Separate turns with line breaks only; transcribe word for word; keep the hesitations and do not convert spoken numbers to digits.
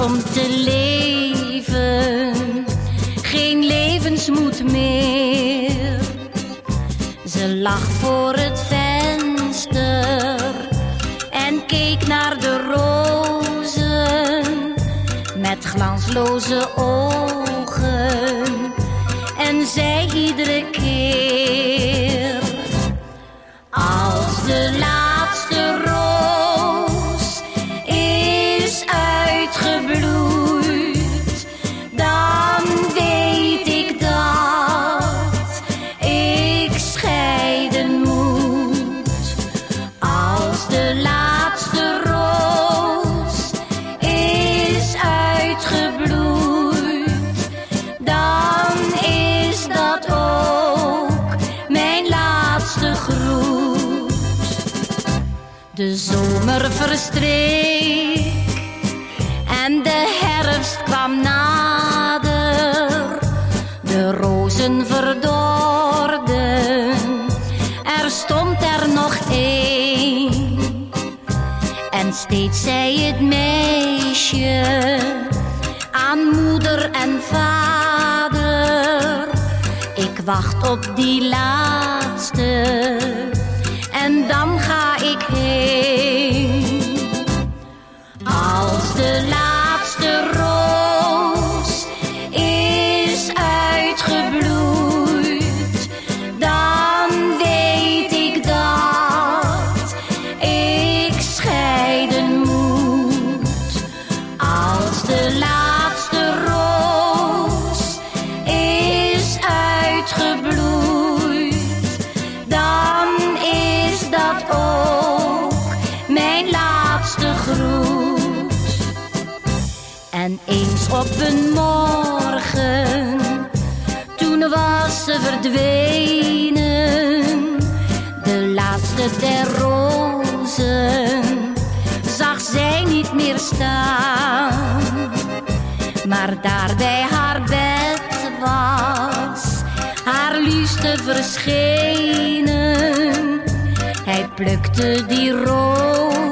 om te leven, geen levensmoed meer. Ze lag voor het venster en keek naar de rozen met glansloze ogen en zei iedere keer: als de laatste roos is uitgebloeid, dan weet ik dat ik scheiden moet. Als de laatste roos is uitgebloeid, dan is dat ook mijn laatste groet. De zomer verstreek en de herfst kwam nader. De rozen verdorden, er stond er nog één. En steeds zei het meisje aan moeder en vader: ik wacht op die laatste en dan ga ik heen. Als de laatste roos is uitgebloeid, dan weet ik dat ik scheiden moet. Als de laatste roos is uitgebloeid, dan is dat ook mijn laatste groet. En eens op een morgen, toen was ze verdwenen, de laatste der rozen zag zij niet meer staan. Maar daar bij haar bed was haar liefste verschenen. Hij plukte die roos